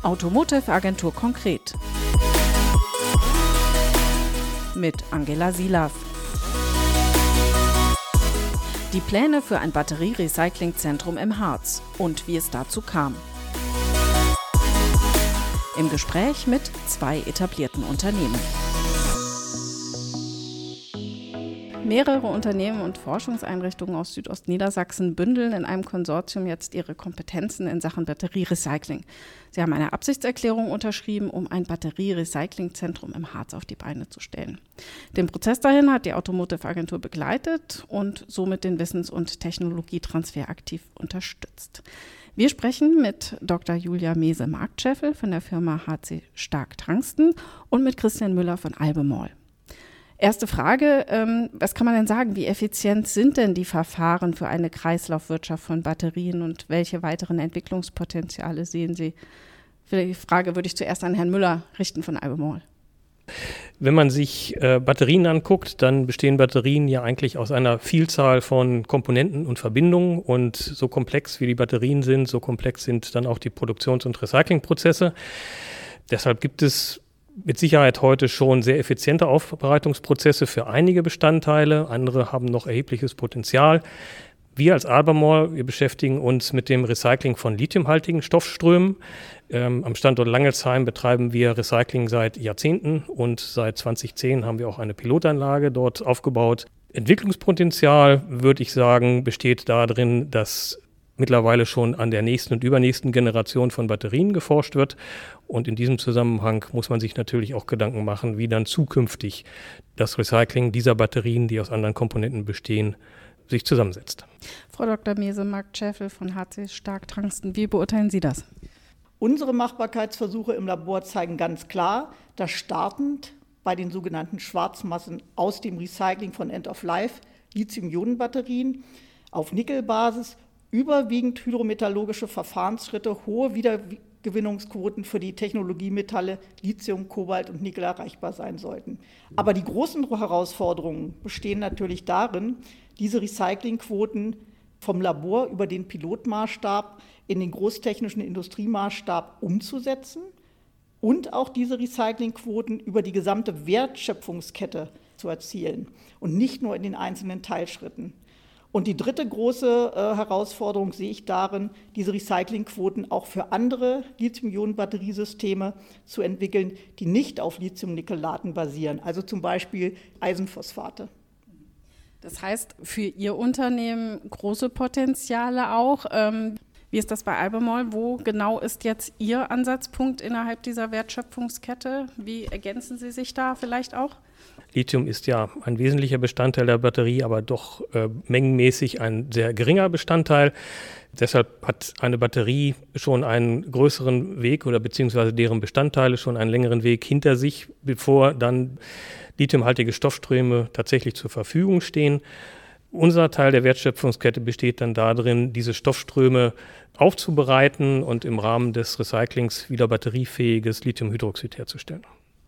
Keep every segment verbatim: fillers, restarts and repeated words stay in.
Automotive Agentur konkret mit Angela Silav. Die Pläne für ein Batterie-Recycling-Zentrum im Harz und wie es dazu kam. Im Gespräch mit zwei etablierten Unternehmen. Mehrere Unternehmen und Forschungseinrichtungen aus Südostniedersachsen bündeln in einem Konsortium jetzt ihre Kompetenzen in Sachen Batterierecycling. Sie haben eine Absichtserklärung unterschrieben, um ein Batterie-Recycling-Zentrum im Harz auf die Beine zu stellen. Den Prozess dahin hat die Automotive Agentur begleitet und somit den Wissens- und Technologietransfer aktiv unterstützt. Wir sprechen mit Doktor Julia Mese-Marktscheffel von der Firma H C Stark-Tungsten und mit Christian Müller von Albemarle. Erste Frage, ähm, was kann man denn sagen? Wie effizient sind denn die Verfahren für eine Kreislaufwirtschaft von Batterien und welche weiteren Entwicklungspotenziale sehen Sie? Für die Frage würde ich zuerst an Herrn Müller richten von Albemarle. Wenn man sich äh, Batterien anguckt, dann bestehen Batterien ja eigentlich aus einer Vielzahl von Komponenten und Verbindungen und so komplex wie die Batterien sind, so komplex sind dann auch die Produktions- und Recyclingprozesse. Deshalb gibt es mit Sicherheit heute schon sehr effiziente Aufbereitungsprozesse für einige Bestandteile, andere haben noch erhebliches Potenzial. Wir als Albemarle, wir beschäftigen uns mit dem Recycling von lithiumhaltigen Stoffströmen. Ähm, am Standort Langelsheim betreiben wir Recycling seit Jahrzehnten und seit zweitausendzehn haben wir auch eine Pilotanlage dort aufgebaut. Entwicklungspotenzial, würde ich sagen, besteht darin, dass mittlerweile schon an der nächsten und übernächsten Generation von Batterien geforscht wird. Und in diesem Zusammenhang muss man sich natürlich auch Gedanken machen, wie dann zukünftig das Recycling dieser Batterien, die aus anderen Komponenten bestehen, sich zusammensetzt. Frau Doktor Mese-Marktscheffel von H C Stark-Tungsten, wie beurteilen Sie das? Unsere Machbarkeitsversuche im Labor zeigen ganz klar, dass startend bei den sogenannten Schwarzmassen aus dem Recycling von End-of-Life Lithium-Ionen-Batterien auf Nickelbasis überwiegend hydrometallurgische Verfahrensschritte, hohe Wiedergewinnungsquoten für die Technologiemetalle Lithium, Kobalt und Nickel erreichbar sein sollten. Aber die großen Herausforderungen bestehen natürlich darin, diese Recyclingquoten vom Labor über den Pilotmaßstab in den großtechnischen Industriemaßstab umzusetzen und auch diese Recyclingquoten über die gesamte Wertschöpfungskette zu erzielen und nicht nur in den einzelnen Teilschritten. Und die dritte große äh, Herausforderung sehe ich darin, diese Recyclingquoten auch für andere Lithium-Ionen-Batteriesysteme zu entwickeln, die nicht auf Lithium-Nickel-Laden basieren, also zum Beispiel Eisenphosphate. Das heißt, für Ihr Unternehmen große Potenziale auch. Ähm, wie ist das bei Albemarle? Wo genau ist jetzt Ihr Ansatzpunkt innerhalb dieser Wertschöpfungskette? Wie ergänzen Sie sich da vielleicht auch? Lithium ist ja ein wesentlicher Bestandteil der Batterie, aber doch äh, mengenmäßig ein sehr geringer Bestandteil. Deshalb hat eine Batterie schon einen größeren Weg oder beziehungsweise deren Bestandteile schon einen längeren Weg hinter sich, bevor dann lithiumhaltige Stoffströme tatsächlich zur Verfügung stehen. Unser Teil der Wertschöpfungskette besteht dann darin, diese Stoffströme aufzubereiten und im Rahmen des Recyclings wieder batteriefähiges Lithiumhydroxid herzustellen.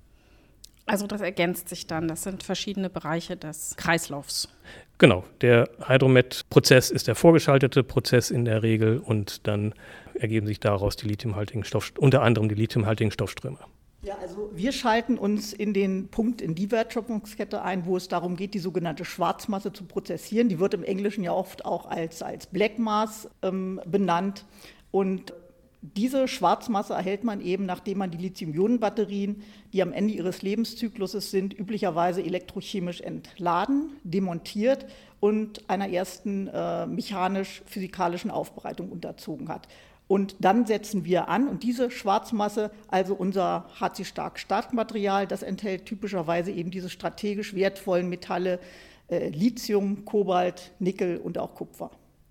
Also das ergänzt sich dann, das sind verschiedene Bereiche des Kreislaufs. Genau, der Hydromet-Prozess ist der vorgeschaltete Prozess in der Regel und dann ergeben sich daraus die lithiumhaltigen Stoff, unter anderem die lithiumhaltigen Stoffströme. Ja, also wir schalten uns in den Punkt in die Wertschöpfungskette ein, wo es darum geht, die sogenannte Schwarzmasse zu prozessieren. Die wird im Englischen ja oft auch als, als Black Mass ähm, benannt und diese Schwarzmasse erhält man eben, nachdem man die Lithium-Ionen-Batterien, die am Ende ihres Lebenszykluses sind, üblicherweise elektrochemisch entladen, demontiert und einer ersten äh, mechanisch-physikalischen Aufbereitung unterzogen hat. Und dann setzen wir an und diese Schwarzmasse, also unser H C Stark-Startmaterial, das enthält typischerweise eben diese strategisch wertvollen Metalle äh, Lithium, Kobalt, Nickel und auch Kupfer.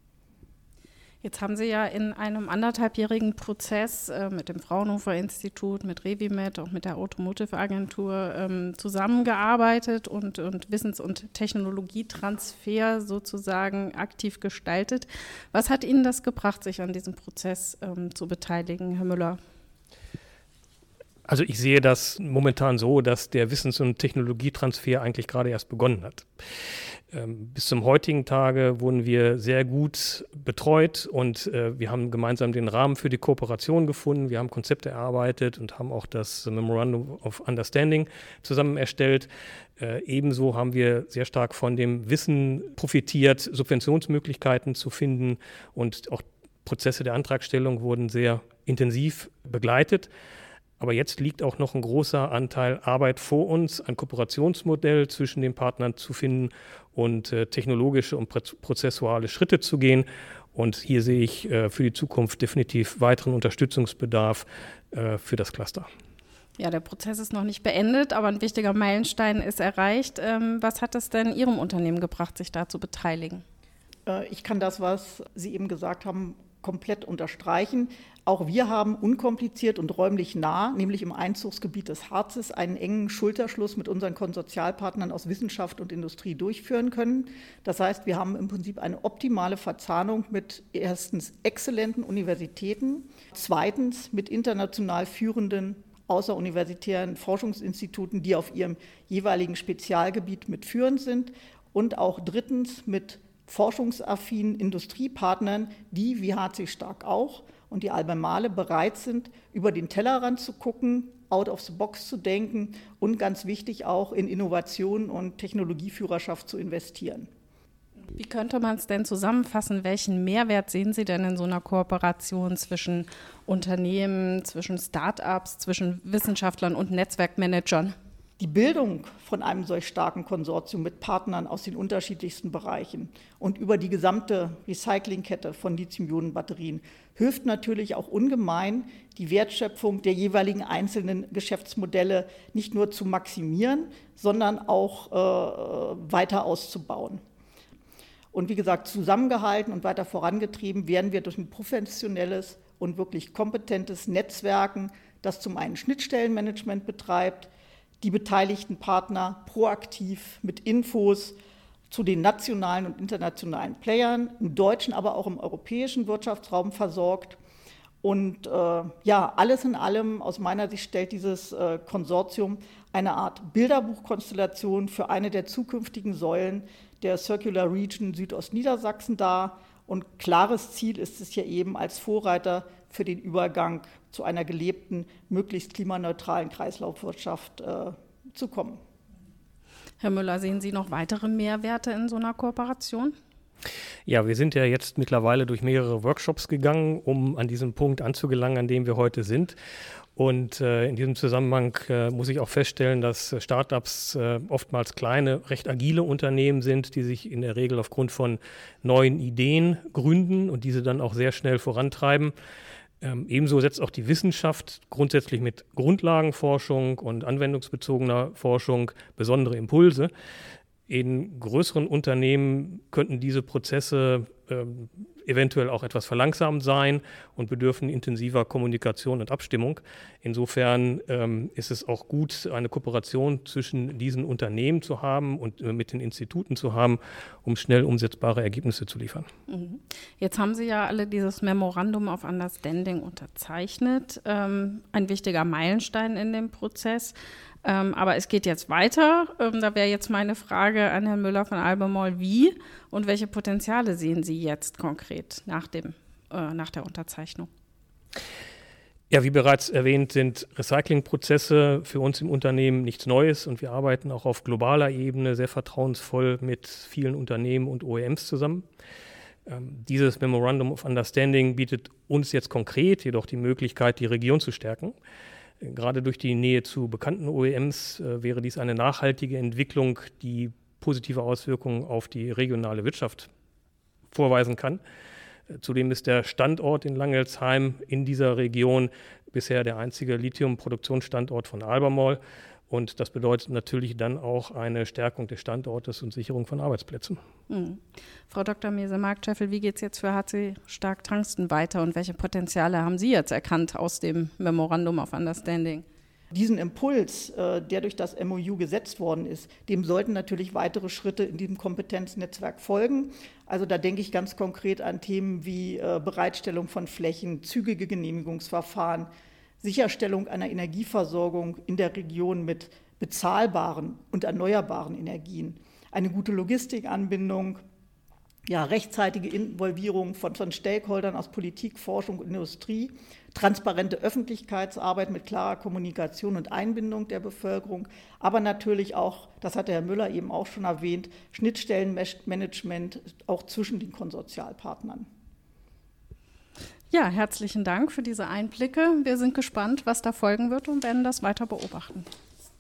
Jetzt haben Sie ja in einem anderthalbjährigen Prozess äh, mit dem Fraunhofer Institut, mit Revimet, auch mit der Automotive Agentur ähm, zusammengearbeitet und, und Wissens- und Technologietransfer sozusagen aktiv gestaltet. Was hat Ihnen das gebracht, sich an diesem Prozess ähm, zu beteiligen, Herr Müller? Also ich sehe das momentan so, dass der Wissens- und Technologietransfer eigentlich gerade erst begonnen hat. Ähm, bis zum heutigen Tage wurden wir sehr gut betreut und äh, wir haben gemeinsam den Rahmen für die Kooperation gefunden. Wir haben Konzepte erarbeitet und haben auch das Memorandum of Understanding zusammen erstellt. Äh, ebenso haben wir sehr stark von dem Wissen profitiert, Subventionsmöglichkeiten zu finden, und auch Prozesse der Antragstellung wurden sehr intensiv begleitet. Aber jetzt liegt auch noch ein großer Anteil Arbeit vor uns, ein Kooperationsmodell zwischen den Partnern zu finden und äh, technologische und prozessuale Schritte zu gehen. Und hier sehe ich äh, für die Zukunft definitiv weiteren Unterstützungsbedarf äh, für das Cluster. Ja, der Prozess ist noch nicht beendet, aber ein wichtiger Meilenstein ist erreicht. Ähm, was hat es denn Ihrem Unternehmen gebracht, sich da zu beteiligen? Äh, ich kann das, was Sie eben gesagt haben, komplett unterstreichen. Auch wir haben unkompliziert und räumlich nah, nämlich im Einzugsgebiet des Harzes, einen engen Schulterschluss mit unseren Konsortialpartnern aus Wissenschaft und Industrie durchführen können. Das heißt, wir haben im Prinzip eine optimale Verzahnung mit erstens exzellenten Universitäten, zweitens mit international führenden außeruniversitären Forschungsinstituten, die auf ihrem jeweiligen Spezialgebiet mit führend sind, und auch drittens mit forschungsaffinen Industriepartnern, die, wie H C Stark auch, und die Albemarle bereit sind, über den Tellerrand zu gucken, out of the box zu denken und ganz wichtig auch in Innovation und Technologieführerschaft zu investieren. Wie könnte man es denn zusammenfassen? Welchen Mehrwert sehen Sie denn in so einer Kooperation zwischen Unternehmen, zwischen Start-ups, zwischen Wissenschaftlern und Netzwerkmanagern? Die Bildung von einem solch starken Konsortium mit Partnern aus den unterschiedlichsten Bereichen und über die gesamte Recyclingkette von Lithium-Ionen-Batterien hilft natürlich auch ungemein, die Wertschöpfung der jeweiligen einzelnen Geschäftsmodelle nicht nur zu maximieren, sondern auch äh, weiter auszubauen. Und wie gesagt, zusammengehalten und weiter vorangetrieben werden wir durch ein professionelles und wirklich kompetentes Netzwerken, das zum einen Schnittstellenmanagement betreibt, die beteiligten Partner proaktiv mit Infos zu den nationalen und internationalen Playern, im deutschen, aber auch im europäischen Wirtschaftsraum versorgt. Und äh, ja, alles in allem, aus meiner Sicht, stellt dieses äh, Konsortium eine Art Bilderbuchkonstellation für eine der zukünftigen Säulen der Circular Region Südostniedersachsen dar. Und klares Ziel ist es ja eben, als Vorreiter für den Übergang zu einer gelebten, möglichst klimaneutralen Kreislaufwirtschaft äh, zu kommen. Herr Müller, sehen Sie noch weitere Mehrwerte in so einer Kooperation? Ja, wir sind ja jetzt mittlerweile durch mehrere Workshops gegangen, um an diesen Punkt anzugelangen, an dem wir heute sind. Und äh, in diesem Zusammenhang äh, muss ich auch feststellen, dass Startups äh, oftmals kleine, recht agile Unternehmen sind, die sich in der Regel aufgrund von neuen Ideen gründen und diese dann auch sehr schnell vorantreiben. Ähm, ebenso setzt auch die Wissenschaft grundsätzlich mit Grundlagenforschung und anwendungsbezogener Forschung besondere Impulse. In größeren Unternehmen könnten diese Prozesse ähm, eventuell auch etwas verlangsamt sein und bedürfen intensiver Kommunikation und Abstimmung. Insofern ähm, ist es auch gut, eine Kooperation zwischen diesen Unternehmen zu haben und äh, mit den Instituten zu haben, um schnell umsetzbare Ergebnisse zu liefern. Jetzt haben Sie ja alle dieses Memorandum of Understanding unterzeichnet, ähm, ein wichtiger Meilenstein in dem Prozess. Ähm, aber es geht jetzt weiter. Ähm, da wäre jetzt meine Frage an Herrn Müller von Albemarle, wie und welche Potenziale sehen Sie jetzt konkret nach, dem, äh, nach der Unterzeichnung? Ja, wie bereits erwähnt, sind Recyclingprozesse für uns im Unternehmen nichts Neues und wir arbeiten auch auf globaler Ebene sehr vertrauensvoll mit vielen Unternehmen und O E Ms zusammen. Ähm, dieses Memorandum of Understanding bietet uns jetzt konkret jedoch die Möglichkeit, die Region zu stärken. Gerade durch die Nähe zu bekannten O E Ms äh, wäre dies eine nachhaltige Entwicklung, die positive Auswirkungen auf die regionale Wirtschaft vorweisen kann. Äh, zudem ist der Standort in Langelsheim in dieser Region bisher der einzige Lithiumproduktionsstandort von Albemarle. Und das bedeutet natürlich dann auch eine Stärkung des Standortes und Sicherung von Arbeitsplätzen. Mhm. Frau Doktor Mese-Markscheffel, wie geht es jetzt für H C Stark Tungsten weiter und welche Potenziale haben Sie jetzt erkannt aus dem Memorandum of Understanding? Diesen Impuls, der durch das M O U gesetzt worden ist, dem sollten natürlich weitere Schritte in diesem Kompetenznetzwerk folgen. Also da denke ich ganz konkret an Themen wie Bereitstellung von Flächen, zügige Genehmigungsverfahren, Sicherstellung einer Energieversorgung in der Region mit bezahlbaren und erneuerbaren Energien, eine gute Logistikanbindung, ja, rechtzeitige Involvierung von, von Stakeholdern aus Politik, Forschung und Industrie, transparente Öffentlichkeitsarbeit mit klarer Kommunikation und Einbindung der Bevölkerung, aber natürlich auch, das hat der Herr Müller eben auch schon erwähnt, Schnittstellenmanagement auch zwischen den Konsortialpartnern. Ja, herzlichen Dank für diese Einblicke. Wir sind gespannt, was da folgen wird und werden das weiter beobachten.